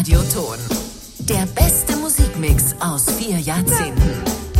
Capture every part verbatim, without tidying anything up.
Radioton. Der beste Musikmix aus vier Jahrzehnten.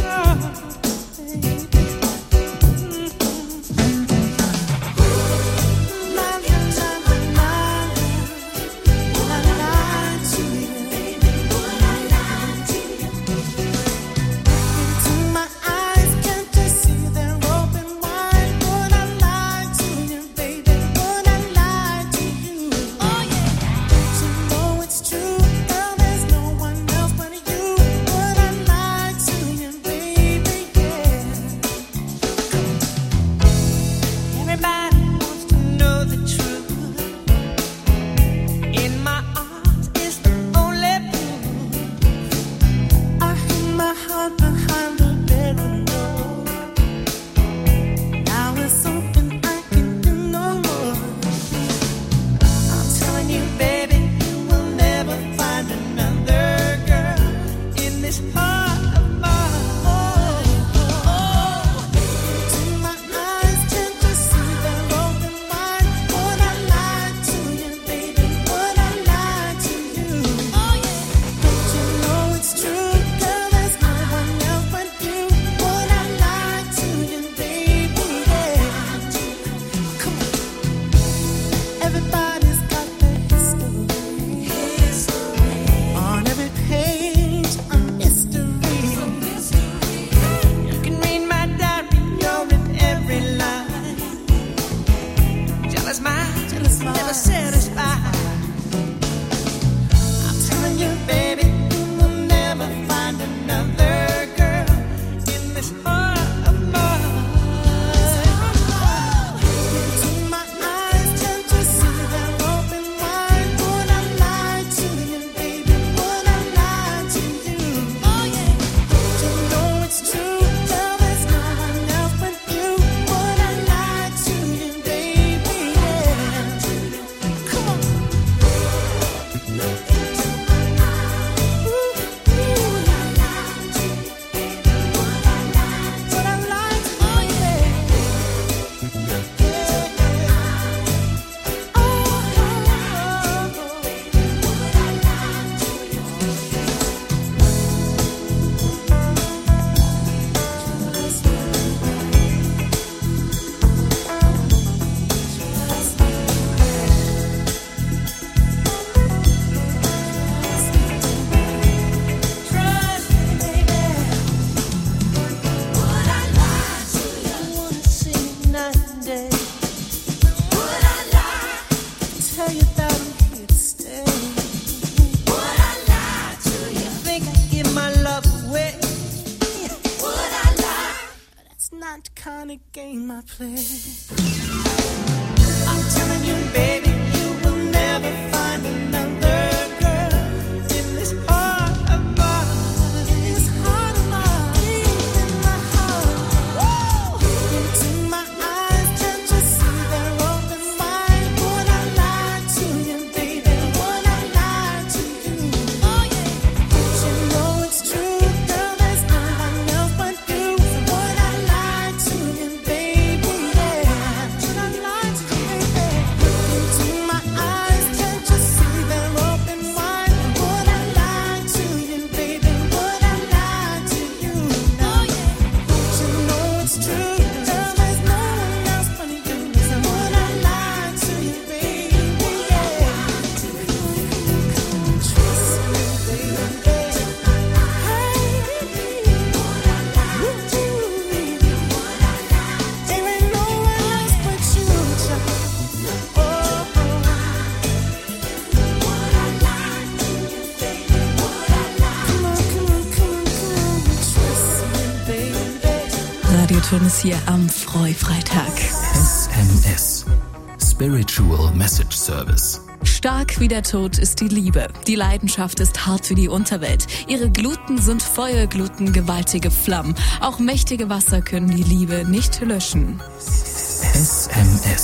Radioton hier am Freufreitag. S M S. Spiritual Message Service. Stark wie der Tod ist die Liebe. Die Leidenschaft ist hart wie die Unterwelt. Ihre Gluten sind Feuergluten, gewaltige Flammen. Auch mächtige Wasser können die Liebe nicht löschen. S M S.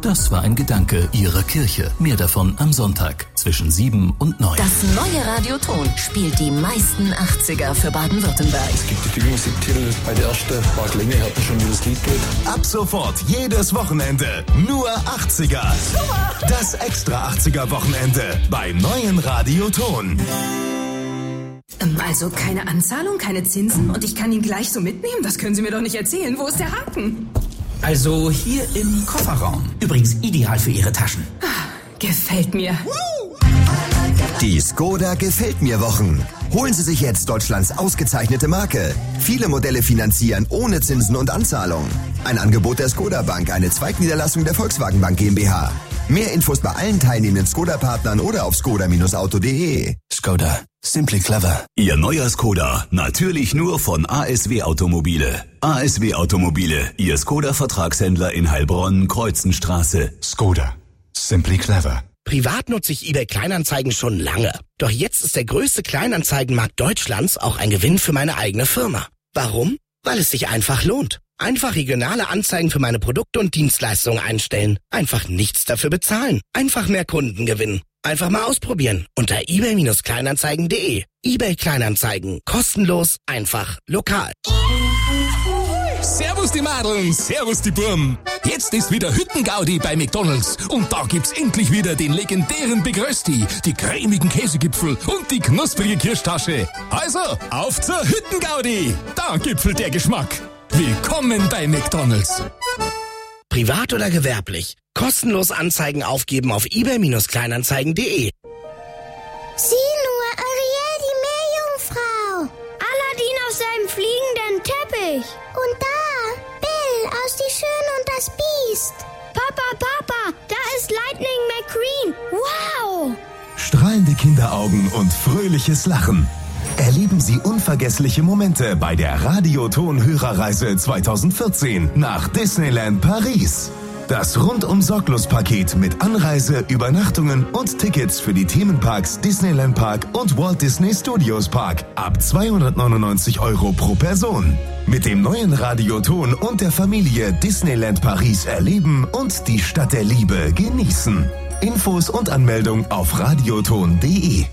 Das war ein Gedanke Ihrer Kirche. Mehr davon am Sonntag zwischen sieben und neun. Das neue Radioton spielt die meisten achtziger für Baden-Württemberg. Es gibt die Filmmusiktitel. Bei der ersten paar Klänge hört man schon, wie das Lied geht. Ab sofort jedes Wochenende nur achtziger. Das extra achtziger Wochenende beim neuen Radioton. Also keine Anzahlung, keine Zinsen und ich kann ihn gleich so mitnehmen? Das können Sie mir doch nicht erzählen. Wo ist der Haken? Also hier im Kofferraum. Übrigens ideal für Ihre Taschen. Gefällt mir. Die Skoda gefällt mir Wochen. Holen Sie sich jetzt Deutschlands ausgezeichnete Marke. Viele Modelle finanzieren ohne Zinsen und Anzahlung. Ein Angebot der Skoda Bank, eine Zweigniederlassung der Volkswagen Bank GmbH. Mehr Infos bei allen teilnehmenden Skoda-Partnern oder auf skoda Bindestrich auto punkt de. Skoda. Simply clever. Ihr neuer Skoda. Natürlich nur von A S W Automobile. A S W Automobile. Ihr Skoda-Vertragshändler in Heilbronn, Kreuzenstraße. Skoda. Simply clever. Privat nutze ich eBay Kleinanzeigen schon lange. Doch jetzt ist der größte Kleinanzeigenmarkt Deutschlands auch ein Gewinn für meine eigene Firma. Warum? Weil es sich einfach lohnt. Einfach regionale Anzeigen für meine Produkte und Dienstleistungen einstellen. Einfach nichts dafür bezahlen. Einfach mehr Kunden gewinnen. Einfach mal ausprobieren. Unter ebay Kleinanzeigen punkt de. eBay Kleinanzeigen. Kostenlos, einfach, lokal. Servus die Madeln, servus die Burm. Jetzt ist wieder Hüttengaudi bei McDonald's. Und da gibt's endlich wieder den legendären Big Rösti, die cremigen Käsegipfel und die knusprige Kirschtasche. Also, auf zur Hüttengaudi. Da gipfelt der Geschmack. Willkommen bei McDonald's. Privat oder gewerblich? Kostenlos Anzeigen aufgeben auf ebay Kleinanzeigen punkt de. Sieh nur, Ariel, die Meerjungfrau. Aladdin auf seinem fliegenden Teppich. Und da, Bill aus Die Schöne und das Biest. Papa, Papa, da ist Lightning McQueen. Wow! Strahlende Kinderaugen und fröhliches Lachen. Erleben Sie unvergessliche Momente bei der Radioton-Hörerreise zweitausendvierzehn nach Disneyland Paris. Das Rundum-Sorglos-Paket mit Anreise, Übernachtungen und Tickets für die Themenparks Disneyland Park und Walt Disney Studios Park ab zweihundertneunundneunzig Euro pro Person. Mit dem neuen Radioton und der Familie Disneyland Paris erleben und die Stadt der Liebe genießen. Infos und Anmeldung auf radioton punkt de.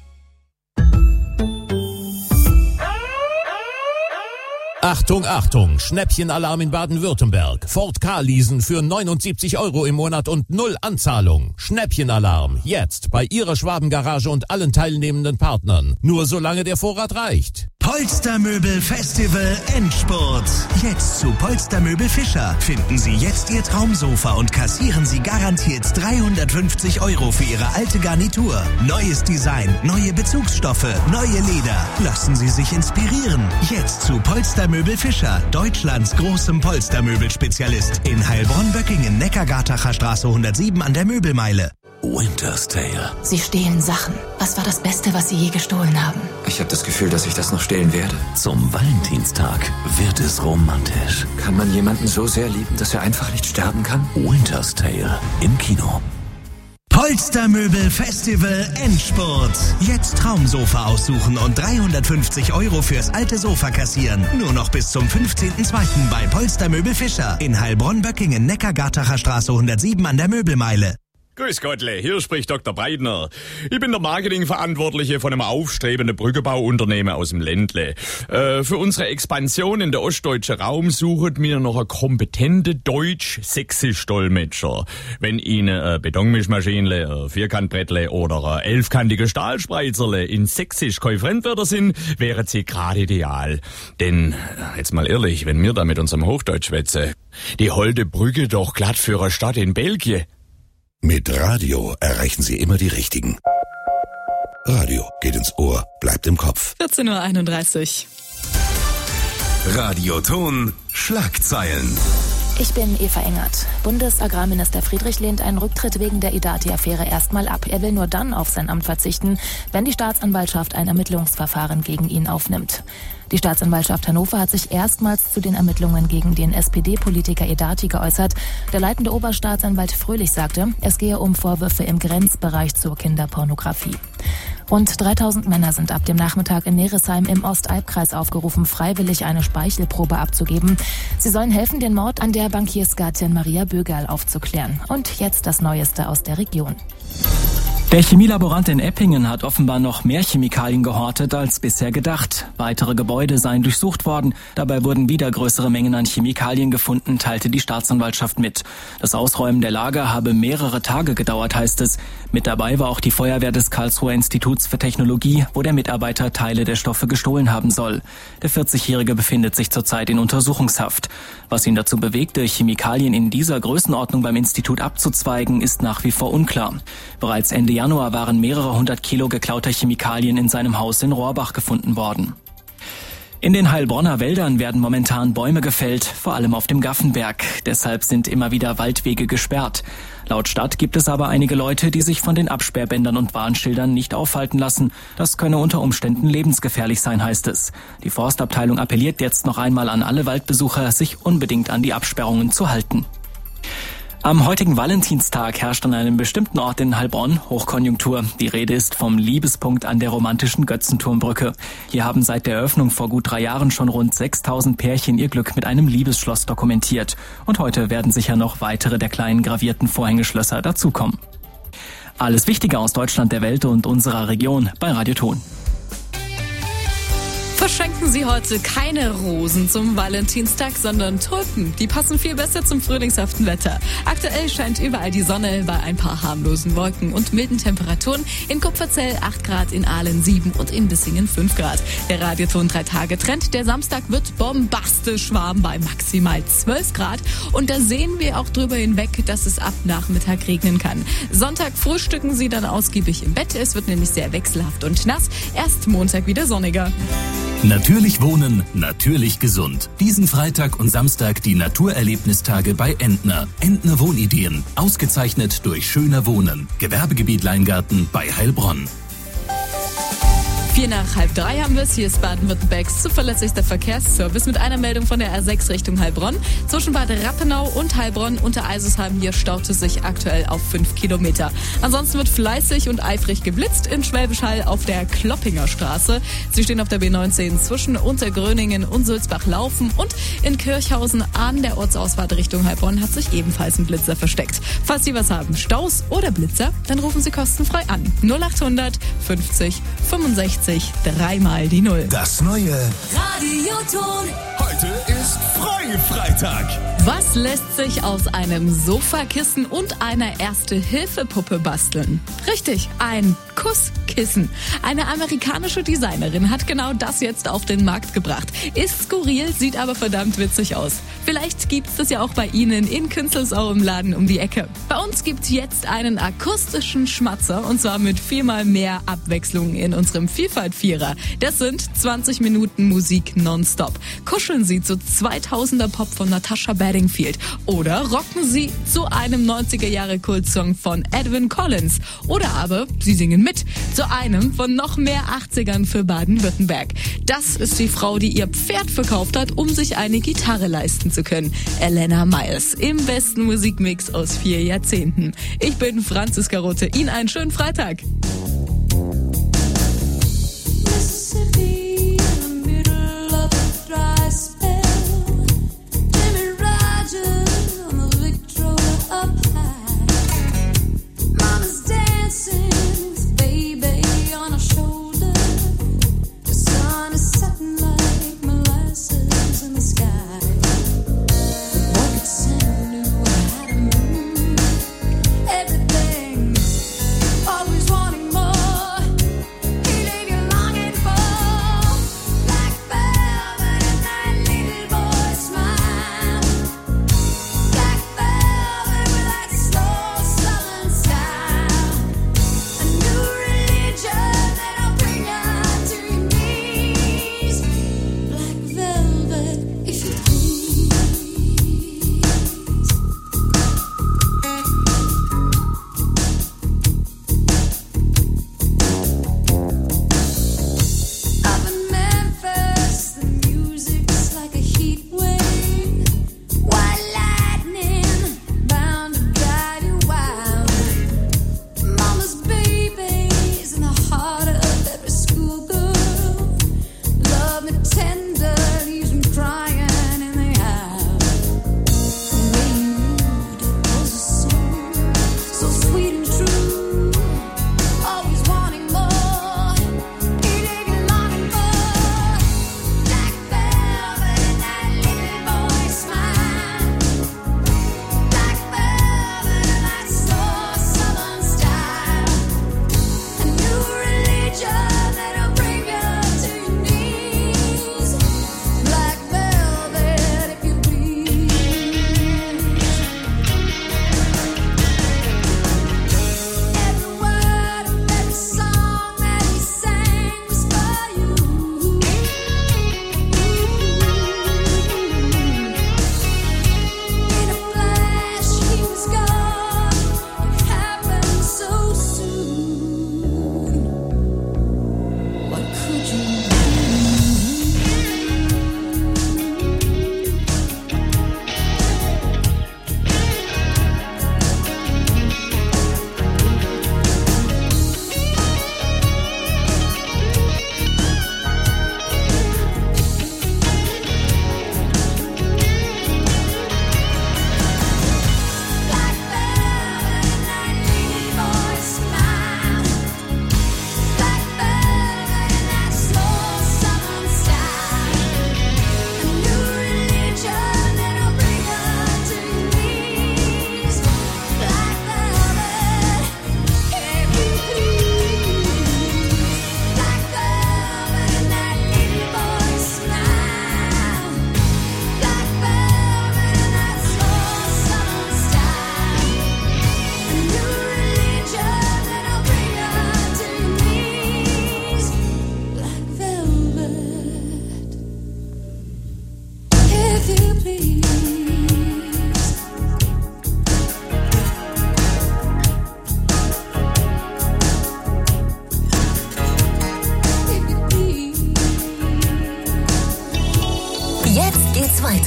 Achtung, Achtung, Schnäppchenalarm in Baden-Württemberg. Ford K-Leasen für neunundsiebzig Euro im Monat und null Anzahlung. Schnäppchenalarm, jetzt bei Ihrer Schwabengarage und allen teilnehmenden Partnern. Nur solange der Vorrat reicht. Polstermöbel Festival Endspurt. Jetzt zu Polstermöbel Fischer. Finden Sie jetzt Ihr Traumsofa und kassieren Sie garantiert dreihundertfünfzig Euro für Ihre alte Garnitur. Neues Design, neue Bezugsstoffe, neue Leder. Lassen Sie sich inspirieren. Jetzt zu Polstermöbel Fischer, Deutschlands großem Polstermöbelspezialist. In Heilbronn-Böckingen, Neckargartacher Straße hundertsieben an der Möbelmeile. Winter's Tale. Sie stehlen Sachen. Was war das Beste, was Sie je gestohlen haben? Ich habe das Gefühl, dass ich das noch stehlen werde. Zum Valentinstag wird es romantisch. Kann man jemanden so sehr lieben, dass er einfach nicht sterben kann? Winter's Tale im Kino. Polstermöbel Festival Endspurt. Jetzt Traumsofa aussuchen und dreihundertfünfzig Euro fürs alte Sofa kassieren. Nur noch bis zum fünfzehnten zweiten bei Polstermöbel Fischer. In Heilbronn-Böckingen, Neckargartacher Straße hundertsieben an der Möbelmeile. Grüß Gottle, hier spricht Doktor Breitner. Ich bin der Marketingverantwortliche von einem aufstrebenden Brückenbauunternehmen aus dem Ländle. Äh, für unsere Expansion in der ostdeutschen Raum suchen wir noch eine kompetente Deutsch-Sächsisch-Dolmetscher. Wenn Ihnen eine Betonmischmaschine, ein Vierkantbrettle oder ein elfkantige Stahlspreizerle in Sächsisch kein Fremdwörter sind, wären sie gerade ideal. Denn, jetzt mal ehrlich, wenn wir da mit unserem Hochdeutsch schwätzen, die holde Brücke doch glatt für eine Stadt in Belgien. Mit Radio erreichen Sie immer die Richtigen. Radio geht ins Ohr, bleibt im Kopf. vierzehn Uhr einunddreißig. Radioton Schlagzeilen. Ich bin Eva Engert. Bundesagrarminister Friedrich lehnt einen Rücktritt wegen der Idati-Affäre erstmal ab. Er will nur dann auf sein Amt verzichten, wenn die Staatsanwaltschaft ein Ermittlungsverfahren gegen ihn aufnimmt. Die Staatsanwaltschaft Hannover hat sich erstmals zu den Ermittlungen gegen den S P D-Politiker Idati geäußert. Der leitende Oberstaatsanwalt Fröhlich sagte, es gehe um Vorwürfe im Grenzbereich zur Kinderpornografie. Rund dreitausend Männer sind ab dem Nachmittag in Neresheim im Ostalbkreis aufgerufen, freiwillig eine Speichelprobe abzugeben. Sie sollen helfen, den Mord an der Bankiersgattin Maria Bögerl aufzuklären. Und jetzt das Neueste aus der Region. Der Chemielaborant in Eppingen hat offenbar noch mehr Chemikalien gehortet als bisher gedacht. Weitere Gebäude seien durchsucht worden. Dabei wurden wieder größere Mengen an Chemikalien gefunden, teilte die Staatsanwaltschaft mit. Das Ausräumen der Lager habe mehrere Tage gedauert, heißt es. Mit dabei war auch die Feuerwehr des Karlsruher Instituts für Technologie, wo der Mitarbeiter Teile der Stoffe gestohlen haben soll. Der vierzigjährige befindet sich zurzeit in Untersuchungshaft. Was ihn dazu bewegte, Chemikalien in dieser Größenordnung beim Institut abzuzweigen, ist nach wie vor unklar. Bereits Ende Januar waren mehrere hundert Kilo geklauter Chemikalien in seinem Haus in Rohrbach gefunden worden. In den Heilbronner Wäldern werden momentan Bäume gefällt, vor allem auf dem Gaffenberg. Deshalb sind immer wieder Waldwege gesperrt. Laut Stadt gibt es aber einige Leute, die sich von den Absperrbändern und Warnschildern nicht aufhalten lassen. Das könne unter Umständen lebensgefährlich sein, heißt es. Die Forstabteilung appelliert jetzt noch einmal an alle Waldbesucher, sich unbedingt an die Absperrungen zu halten. Am heutigen Valentinstag herrscht an einem bestimmten Ort in Heilbronn Hochkonjunktur. Die Rede ist vom Liebespunkt an der romantischen Götzenturmbrücke. Hier haben seit der Eröffnung vor gut drei Jahren schon rund sechstausend Pärchen ihr Glück mit einem Liebesschloss dokumentiert. Und heute werden sicher noch weitere der kleinen gravierten Vorhängeschlösser dazukommen. Alles Wichtige aus Deutschland, der Welt und unserer Region bei Radio Ton. Verschenken Sie heute keine Rosen zum Valentinstag, sondern Tulpen. Die passen viel besser zum frühlingshaften Wetter. Aktuell scheint überall die Sonne bei ein paar harmlosen Wolken und milden Temperaturen. In Kupferzell acht Grad, in Aalen sieben und in Bissingen fünf Grad. Der Radioton drei Tage Trend. Der Samstag wird bombastisch warm bei maximal zwölf Grad. Und da sehen wir auch drüber hinweg, dass es ab Nachmittag regnen kann. Sonntag frühstücken Sie dann ausgiebig im Bett. Es wird nämlich sehr wechselhaft und nass. Erst Montag wieder sonniger. Natürlich wohnen, natürlich gesund. Diesen Freitag und Samstag die Naturerlebnistage bei Entner. Entner Wohnideen, ausgezeichnet durch schöner Wohnen. Gewerbegebiet Leingarten bei Heilbronn. Vier nach halb drei haben wir es. Hier ist Baden-Württembergs zuverlässigster Verkehrsservice mit einer Meldung von der A sechs Richtung Heilbronn. Zwischen Bad Rappenau und Heilbronn unter Eiselsham hier staute sich aktuell auf fünf Kilometer. Ansonsten wird fleißig und eifrig geblitzt in Schwäbisch Hall auf der Kloppinger Straße. Sie stehen auf der B neunzehn zwischen Untergröningen und Sulzbach-Laufen und in Kirchhausen an der Ortsausfahrt Richtung Heilbronn hat sich ebenfalls ein Blitzer versteckt. Falls Sie was haben, Staus oder Blitzer, dann rufen Sie kostenfrei an. null achthundert fünfzig fünfundsechzig dreimal die Null. Das neue Radioton. Heute ist Freie-Freitag. Was lässt sich aus einem Sofakissen und einer Erste-Hilfe-Puppe basteln? Richtig, ein Kusskissen. Eine amerikanische Designerin hat genau das jetzt auf den Markt gebracht. Ist skurril, sieht aber verdammt witzig aus. Vielleicht gibt's das ja auch bei Ihnen in Künzelsau im Laden um die Ecke. Bei uns gibt's jetzt einen akustischen Schmatzer und zwar mit viermal mehr Abwechslung in unserem Vielfalt-Vierer. Das sind zwanzig Minuten Musik nonstop. Kuscheln Sie zu zweitausender Pop von Natasha Bedingfield oder rocken Sie zu einem neunziger-Jahre-Kultsong von Edwin Collins oder aber Sie singen mit zu einem von noch mehr achtzigern für Baden-Württemberg. Das ist die Frau, die ihr Pferd verkauft hat, um sich eine Gitarre leisten zu können. Elena Miles im besten Musikmix aus vier Jahrzehnten. Ich bin Franziska Rothe. Ihnen einen schönen Freitag. Always wanting more. He leave you longing for.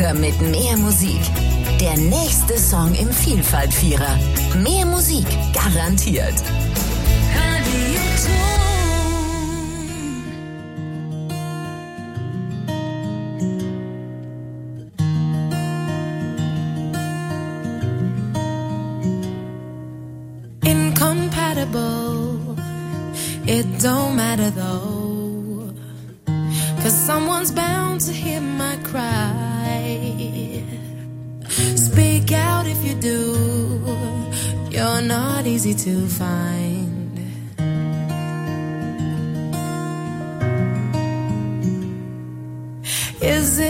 Oder mit mehr Musik. Der nächste Song im Vielfalt-Vierer. Mehr Musik, garantiert. Incompatible, it don't matter though, 'cause someone's bound to hear my cry. Speak out if you do, you're not easy to find. Is it